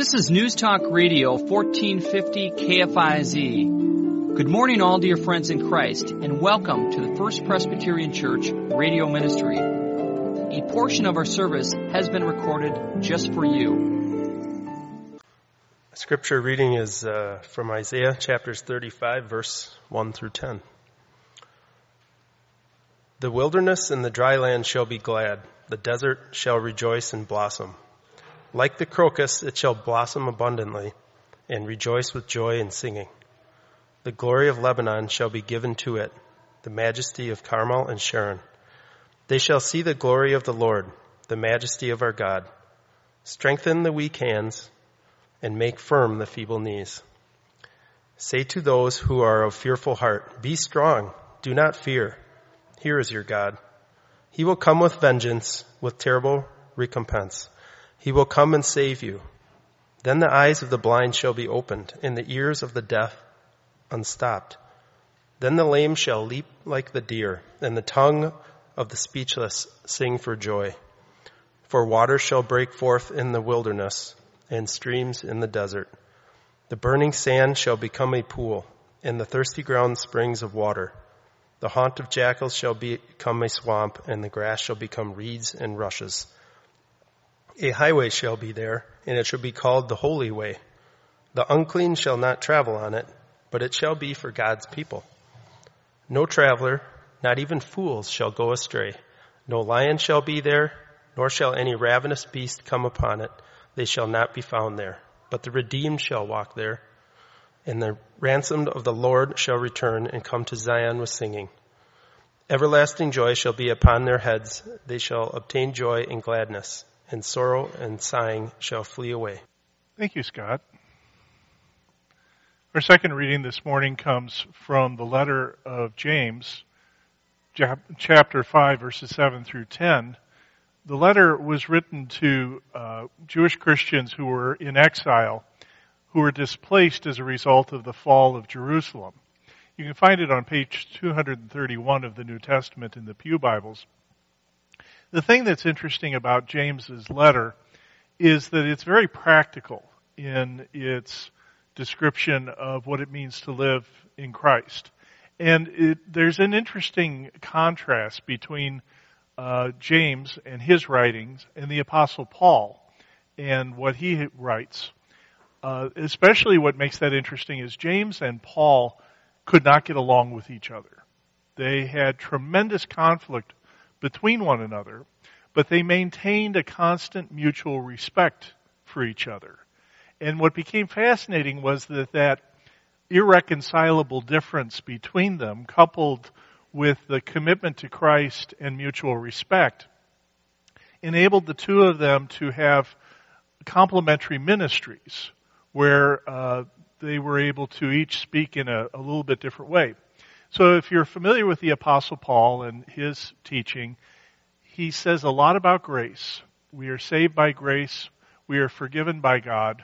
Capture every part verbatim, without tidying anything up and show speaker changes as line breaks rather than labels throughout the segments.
This is News Talk Radio, fourteen fifty K F I Z. Good morning, all dear friends in Christ, and welcome to the First Presbyterian Church radio ministry. A portion of our service has been recorded just for you.
Scripture reading is uh, from Isaiah chapters thirty-five, verse one through ten. The wilderness and the dry land shall be glad. The desert shall rejoice and blossom. Like the crocus, it shall blossom abundantly and rejoice with joy and singing. The glory of Lebanon shall be given to it, the majesty of Carmel and Sharon. They shall see the glory of the Lord, the majesty of our God. Strengthen the weak hands and make firm the feeble knees. Say to those who are of fearful heart, be strong, do not fear. Here is your God. He will come with vengeance, with terrible recompense. He will come and save you. Then the eyes of the blind shall be opened, and the ears of the deaf unstopped. Then the lame shall leap like the deer, and the tongue of the speechless sing for joy. For water shall break forth in the wilderness, and streams in the desert. The burning sand shall become a pool, and the thirsty ground springs of water. The haunt of jackals shall become a swamp, and the grass shall become reeds and rushes. A highway shall be there, and it shall be called the Holy Way. The unclean shall not travel on it, but it shall be for God's people. No traveler, not even fools, shall go astray. No lion shall be there, nor shall any ravenous beast come upon it. They shall not be found there. But the redeemed shall walk there, and the ransomed of the Lord shall return and come to Zion with singing. Everlasting joy shall be upon their heads. They shall obtain joy and gladness, and sorrow and sighing shall flee away.
Thank you, Scott. Our second reading this morning comes from the letter of James, chapter five, verses seven through ten. The letter was written to uh, Jewish Christians who were in exile, who were displaced as a result of the fall of Jerusalem. You can find it on page two thirty-one of the New Testament in the Pew Bibles. The thing that's interesting about James's letter is that it's very practical in its description of what it means to live in Christ. And it, there's an interesting contrast between uh, James and his writings and the Apostle Paul and what he writes. Uh, especially what makes that interesting is James and Paul could not get along with each other. They had tremendous conflict between one another, but they maintained a constant mutual respect for each other. And what became fascinating was that that irreconcilable difference between them, coupled with the commitment to Christ and mutual respect, enabled the two of them to have complementary ministries where uh, they were able to each speak in a, a little bit different way. So if you're familiar with the Apostle Paul and his teaching, he says a lot about grace. We are saved by grace. We are forgiven by God.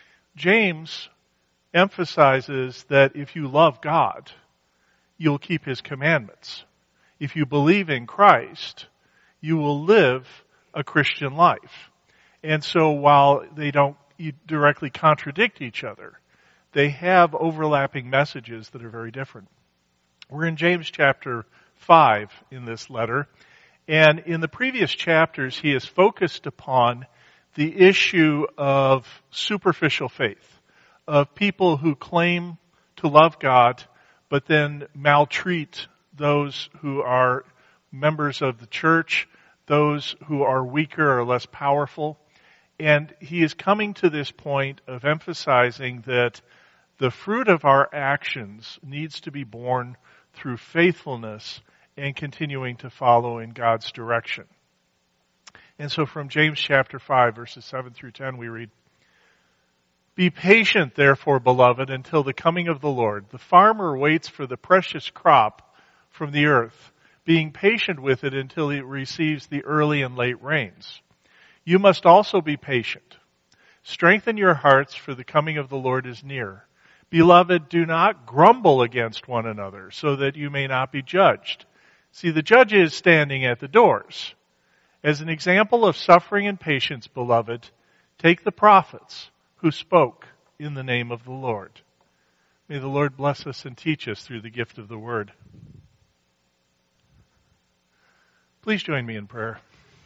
James emphasizes that if you love God, you'll keep His commandments. If you believe in Christ, you will live a Christian life. And so while they don't directly contradict each other, they have overlapping messages that are very different. We're in James chapter five in this letter, and in the previous chapters he has focused upon the issue of superficial faith, of people who claim to love God but then maltreat those who are members of the church, those who are weaker or less powerful. And he is coming to this point of emphasizing that the fruit of our actions needs to be born through faithfulness and continuing to follow in God's direction. And so from James chapter five, verses seven through ten, we read, Be patient, therefore, beloved, until the coming of the Lord. The farmer waits for the precious crop from the earth, being patient with it until it receives the early and late rains. You must also be patient. Strengthen your hearts, for the coming of the Lord is near. Beloved, do not grumble against one another, so that you may not be judged. See, the judge is standing at the doors. As an example of suffering and patience, beloved, take the prophets who spoke in the name of the Lord. May the Lord bless us and teach us through the gift of the Word. Please join me in prayer.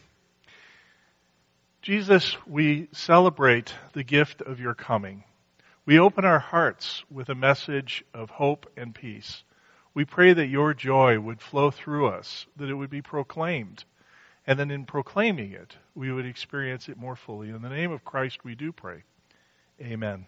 Jesus, we celebrate the gift of your coming. We open our hearts with a message of hope and peace. We pray that your joy would flow through us, that it would be proclaimed, and then in proclaiming it, we would experience it more fully. In the name of Christ we do pray. Amen.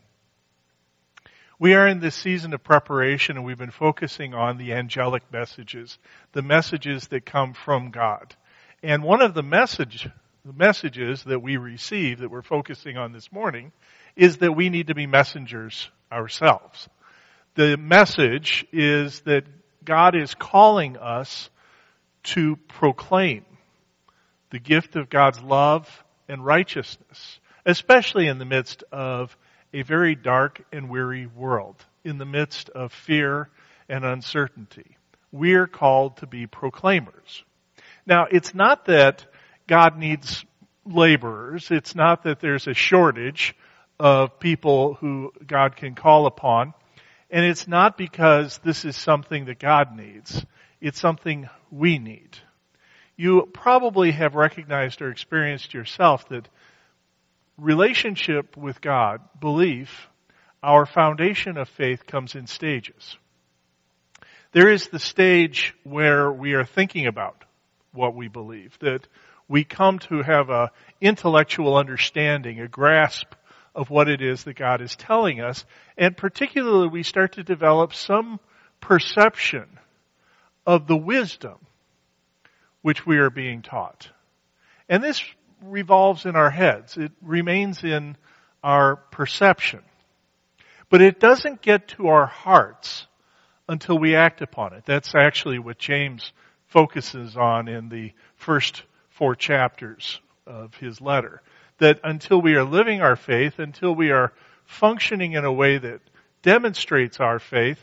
We are in this season of preparation, and we've been focusing on the angelic messages, the messages that come from God. And one of the message, the messages that we receive that we're focusing on this morning is that we need to be messengers ourselves. The message is that God is calling us to proclaim the gift of God's love and righteousness, especially in the midst of a very dark and weary world, in the midst of fear and uncertainty. We're called to be proclaimers. Now, it's not that God needs laborers. It's not that there's a shortage of people who God can call upon. And it's not because this is something that God needs. It's something we need. You probably have recognized or experienced yourself that relationship with God, belief, our foundation of faith comes in stages. There is the stage where we are thinking about what we believe, that we come to have an intellectual understanding, a grasp of what it is that God is telling us, and particularly we start to develop some perception of the wisdom which we are being taught. And this revolves in our heads. It remains in our perception. But it doesn't get to our hearts until we act upon it. That's actually what James focuses on in the first four chapters of his letter. That until we are living our faith, until we are functioning in a way that demonstrates our faith,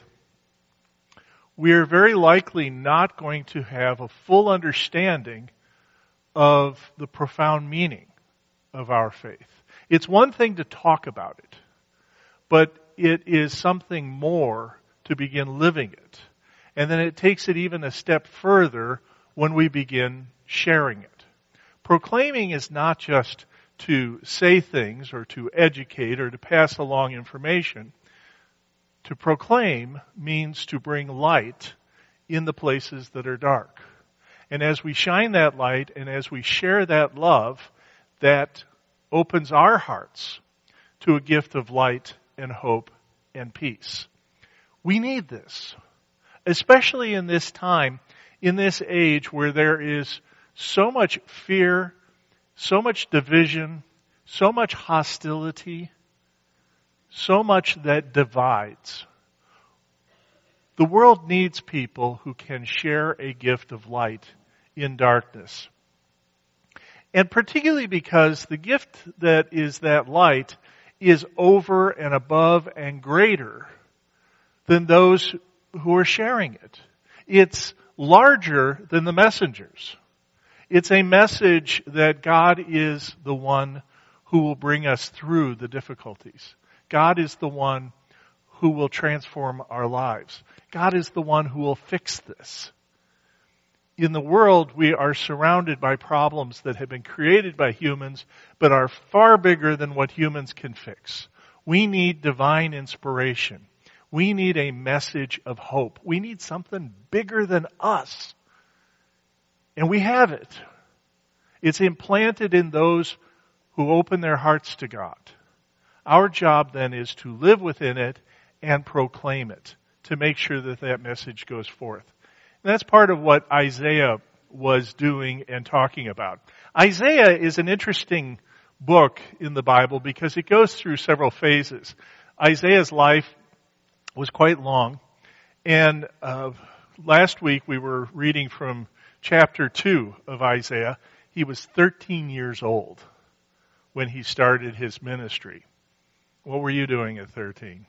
we are very likely not going to have a full understanding of the profound meaning of our faith. It's one thing to talk about it, but it is something more to begin living it. And then it takes it even a step further when we begin sharing it. Proclaiming is not just to say things or to educate or to pass along information. To proclaim means to bring light in the places that are dark. And as we shine that light and as we share that love, that opens our hearts to a gift of light and hope and peace. We need this, especially in this time, in this age where there is so much fear, so much division, so much hostility, so much that divides. The world needs people who can share a gift of light in darkness. And particularly because the gift that is that light is over and above and greater than those who are sharing it. It's larger than the messengers. It's a message that God is the one who will bring us through the difficulties. God is the one who will transform our lives. God is the one who will fix this. In the world, we are surrounded by problems that have been created by humans, but are far bigger than what humans can fix. We need divine inspiration. We need a message of hope. We need something bigger than us. And we have it. It's implanted in those who open their hearts to God. Our job then is to live within it and proclaim it, to make sure that that message goes forth. And that's part of what Isaiah was doing and talking about. Isaiah is an interesting book in the Bible because it goes through several phases. Isaiah's life was quite long, and uh, last week we were reading from chapter two of Isaiah. He was thirteen years old when he started his ministry. What were you doing at thirteen?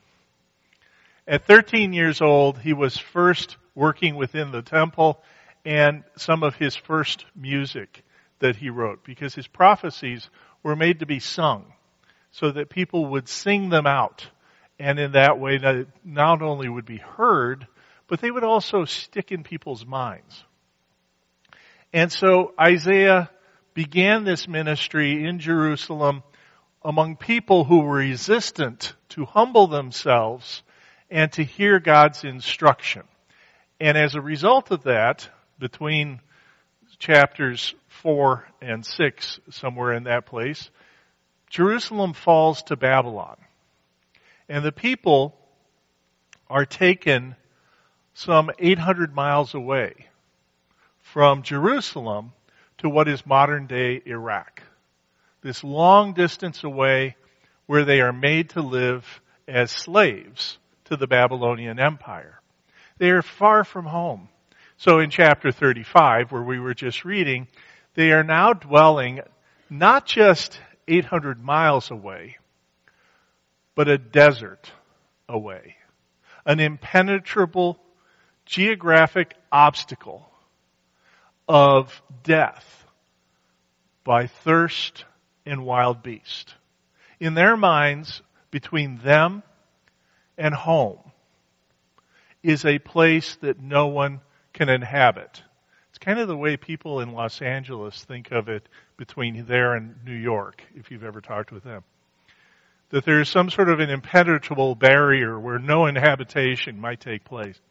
At thirteen years old, he was first working within the temple and some of his first music that he wrote, because his prophecies were made to be sung. so that people would sing them out. And in that way, that not only would be heard, but they would also stick in people's minds. And so Isaiah began this ministry in Jerusalem among people who were resistant to humble themselves and to hear God's instruction. And as a result of that, between chapters four and six, somewhere in that place, Jerusalem falls to Babylon. And the people are taken some eight hundred miles away from Jerusalem to what is modern-day Iraq. This long distance away where they are made to live as slaves to the Babylonian Empire. They are far from home. So in chapter thirty-five, where we were just reading, they are now dwelling not just eight hundred miles away, but a desert away. An impenetrable geographic obstacle of death by thirst and wild beast. In their minds, between them and home is a place that no one can inhabit. It's kind of the way people in Los Angeles think of it between there and New York, if you've ever talked with them. That there is some sort of an impenetrable barrier where no inhabitation might take place.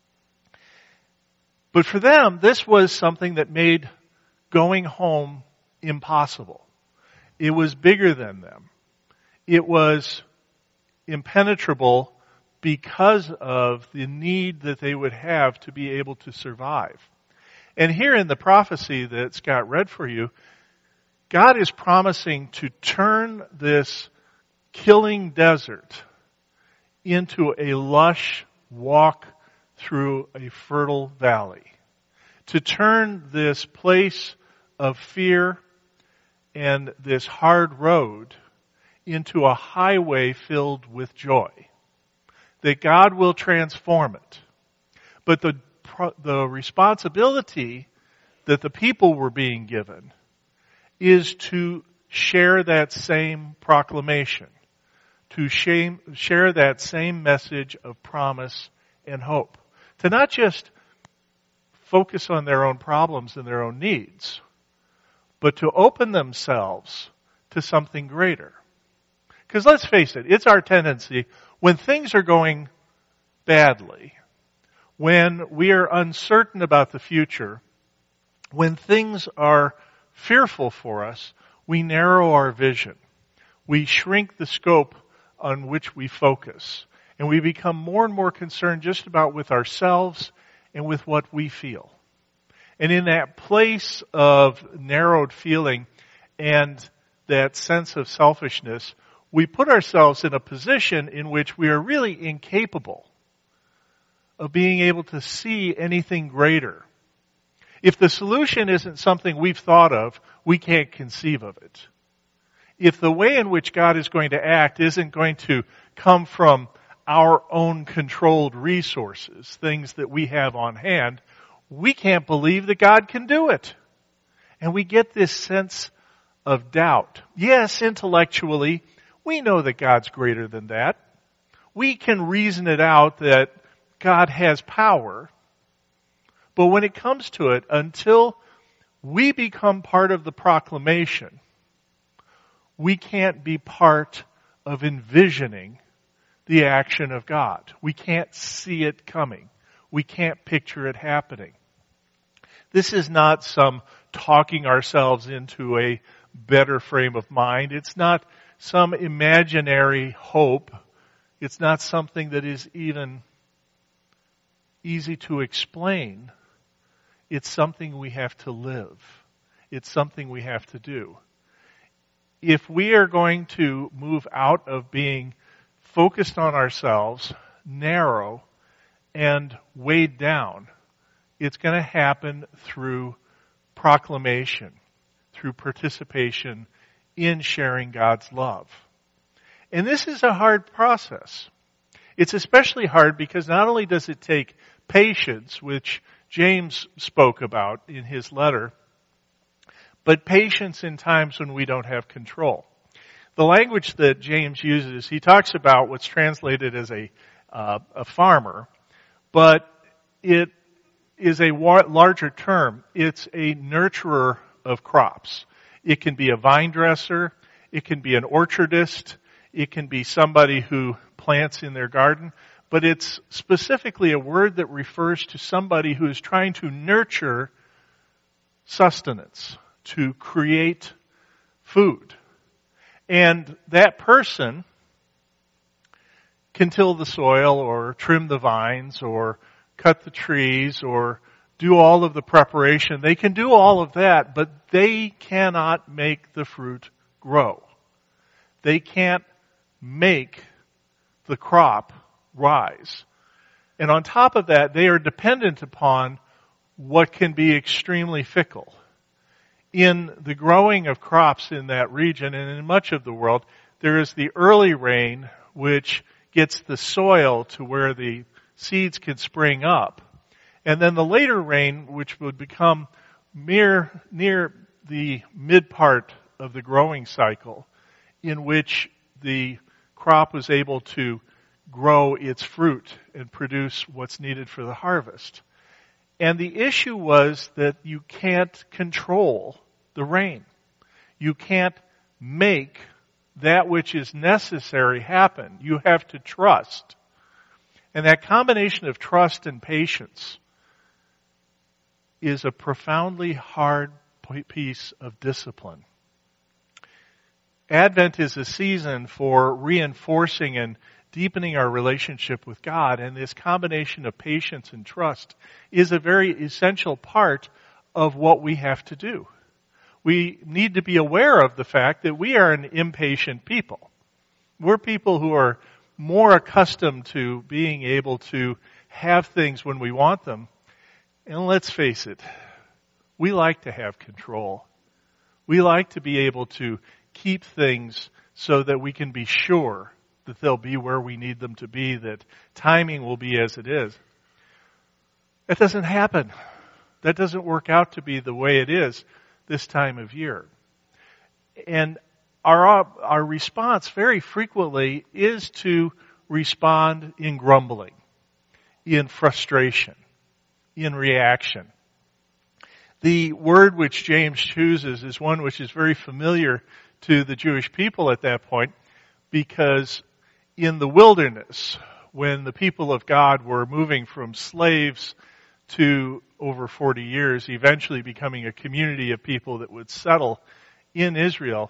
But for them, this was something that made going home impossible. It was bigger than them. It was impenetrable because of the need that they would have to be able to survive. And here in the prophecy that Scott read for you, God is promising to turn this killing desert into a lush walk through a fertile valley. To turn this place of fear and this hard road into a highway filled with joy. That God will transform it. But the, the responsibility that the people were being given is to share that same proclamation. To shame, share that same message of promise and hope. To not just focus on their own problems and their own needs, but to open themselves to something greater. Because let's face it, it's our tendency, when things are going badly, when we are uncertain about the future, when things are fearful for us, we narrow our vision. We shrink the scope on which we focus. And we become more and more concerned just about with ourselves and with what we feel. And in that place of narrowed feeling and that sense of selfishness, we put ourselves in a position in which we are really incapable of being able to see anything greater. If the solution isn't something we've thought of, we can't conceive of it. If the way in which God is going to act isn't going to come from our own controlled resources, things that we have on hand, we can't believe that God can do it. And we get this sense of doubt. Yes, intellectually, we know that God's greater than that. We can reason it out that God has power. But when it comes to it, until we become part of the proclamation, we can't be part of envisioning the action of God. We can't see it coming. We can't picture it happening. This is not some talking ourselves into a better frame of mind. It's not some imaginary hope. It's not something that is even easy to explain. It's something we have to live. It's something we have to do. If we are going to move out of being focused on ourselves, narrow, and weighed down, it's going to happen through proclamation, through participation in sharing God's love. And this is a hard process. It's especially hard because not only does it take patience, which James spoke about in his letter, but patience in times when we don't have control. the language that James uses, he talks about what's translated as a uh, a farmer, but it is a wa- larger term. It's a nurturer of crops. It can be a vine dresser. It can be an orchardist. It can be somebody who plants in their garden. But it's specifically a word that refers to somebody who is trying to nurture sustenance, to create food. And that person can till the soil or trim the vines or cut the trees or do all of the preparation. They can do all of that, but they cannot make the fruit grow. They can't make the crop rise. And on top of that, they are dependent upon what can be extremely fickle. In the growing of crops in that region and in much of the world, there is the early rain which gets the soil to where the seeds can spring up. And then the later rain, which would become near, near the mid part of the growing cycle, in which the crop was able to grow its fruit and produce what's needed for the harvest. And the issue was that you can't control the rain. You can't make that which is necessary happen. You have to trust. And that combination of trust and patience is a profoundly hard piece of discipline. Advent is a season for reinforcing and deepening our relationship with God, and this combination of patience and trust is a very essential part of what we have to do. We need to be aware of the fact that we are an impatient people. We're people who are more accustomed to being able to have things when we want them. And let's face it, we like to have control. We like to be able to keep things so that we can be sure that they'll be where we need them to be, that timing will be as it is. That doesn't happen. That doesn't work out to be the way it is this time of year. And our, our response very frequently is to respond in grumbling, in frustration, in reaction. The word which James chooses is one which is very familiar to the Jewish people at that point, because in the wilderness, when the people of God were moving from slaves to over forty years, eventually becoming a community of people that would settle in Israel,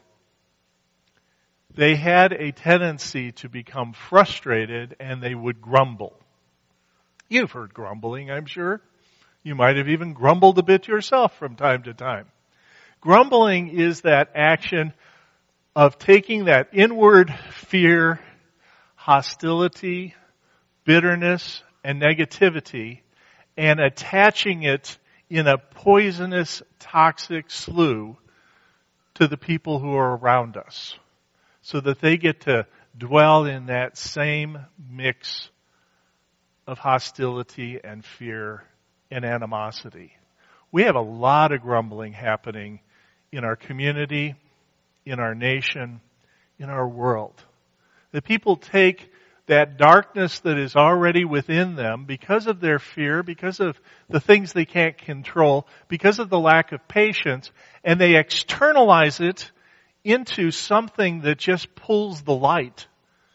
they had a tendency to become frustrated and they would grumble. You've heard grumbling, I'm sure. You might have even grumbled a bit yourself from time to time. Grumbling is that action of taking that inward fear, hostility, bitterness, and negativity and attaching it in a poisonous, toxic slough to the people who are around us so that they get to dwell in that same mix of hostility and fear and animosity. We have a lot of grumbling happening in our community, in our nation, in our world. The people take that darkness that is already within them because of their fear, because of the things they can't control, because of the lack of patience, and they externalize it into something that just pulls the light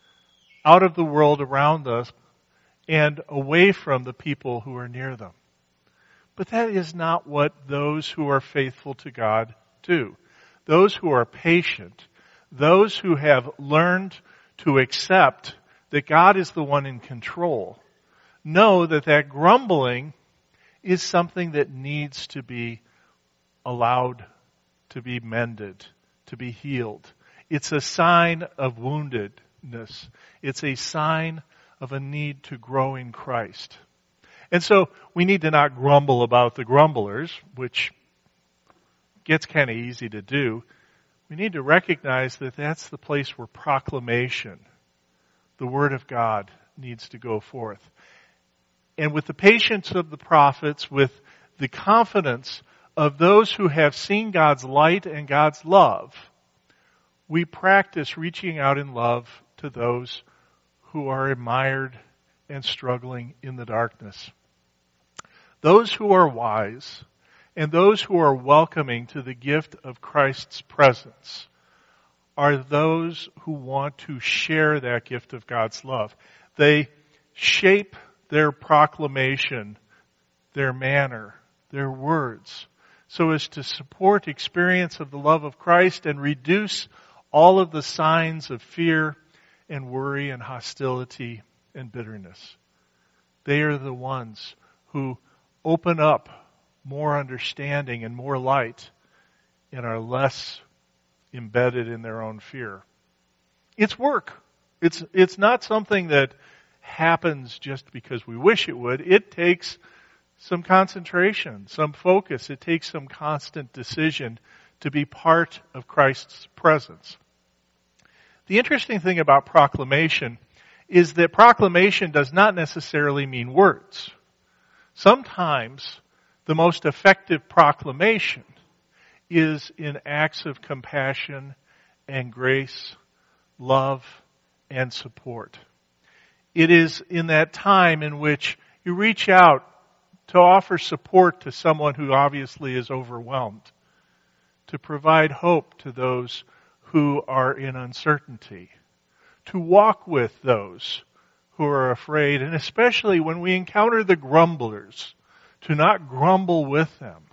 out of the world around us and away from the people who are near them. But that is not what those who are faithful to God do. Those who are patient, those who have learned to accept that God is the one in control, know that that grumbling is something that needs to be allowed to be mended, to be healed. It's a sign of woundedness. It's a sign of a need to grow in Christ. And so we need to not grumble about the grumblers, which gets kind of easy to do. We need to recognize that that's the place where proclamation, the Word of God, needs to go forth. And with the patience of the prophets, with the confidence of those who have seen God's light and God's love, we practice reaching out in love to those who are mired and struggling in the darkness. Those who are wise and those who are welcoming to the gift of Christ's presence are those who want to share that gift of God's love. They shape their proclamation, their manner, their words, so as to support experience of the love of Christ and reduce all of the signs of fear and worry and hostility and bitterness. They are the ones who open up more understanding and more light and are less embedded in their own fear. It's work. It's, it's not something that happens just because we wish it would. It takes some concentration, some focus. It takes some constant decision to be part of Christ's presence. The interesting thing about proclamation is that proclamation does not necessarily mean words. Sometimes the most effective proclamation is in acts of compassion and grace, love, and support. It is in that time in which you reach out to offer support to someone who obviously is overwhelmed, to provide hope to those who are in uncertainty, to walk with those who are afraid, and especially when we encounter the grumblers, to not grumble with them,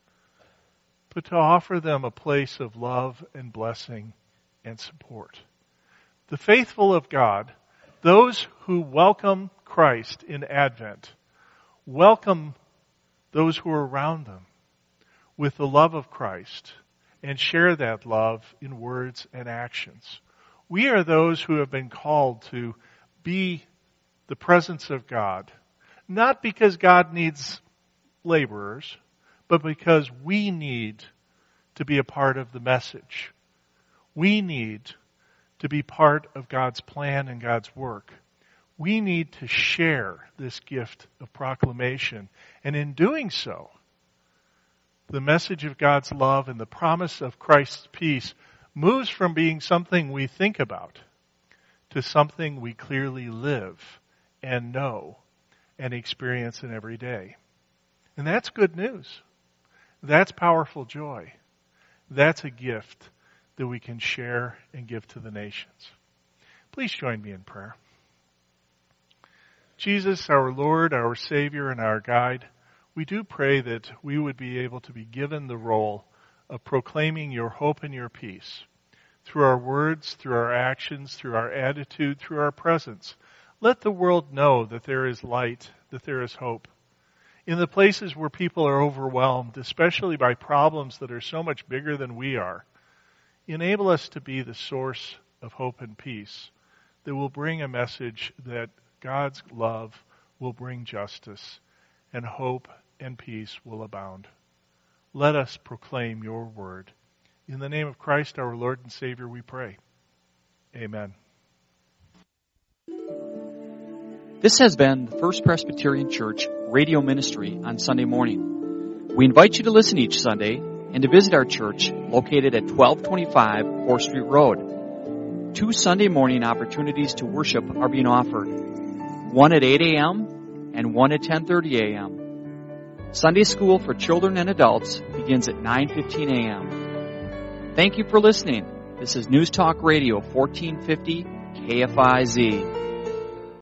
but to offer them a place of love and blessing and support. The faithful of God, those who welcome Christ in Advent, welcome those who are around them with the love of Christ and share that love in words and actions. We are those who have been called to be the presence of God, not because God needs laborers, but because we need to be a part of the message. We need to be part of God's plan and God's work. We need to share this gift of proclamation. And in doing so, the message of God's love and the promise of Christ's peace moves from being something we think about to something we clearly live and know and experience in every day. And that's good news. That's powerful joy. That's a gift that we can share and give to the nations. Please join me in prayer. Jesus, our Lord, our Savior, and our guide, we do pray that we would be able to be given the role of proclaiming your hope and your peace through our words, through our actions, through our attitude, through our presence. Let the world know that there is light, that there is hope. In the places where people are overwhelmed, especially by problems that are so much bigger than we are, enable us to be the source of hope and peace that will bring a message that God's love will bring justice and hope and peace will abound. Let us proclaim your word. In the name of Christ, our Lord and Savior, we pray. Amen.
This has been the First Presbyterian Church radio ministry on Sunday morning. We invite you to listen each Sunday and to visit our church located at twelve twenty-five fourth Street Road. Two Sunday morning opportunities to worship are being offered, one at eight a.m. and one at ten thirty a.m. Sunday school for children and adults begins at nine fifteen a.m. Thank you for listening. This is News Talk Radio fourteen fifty K F I Z.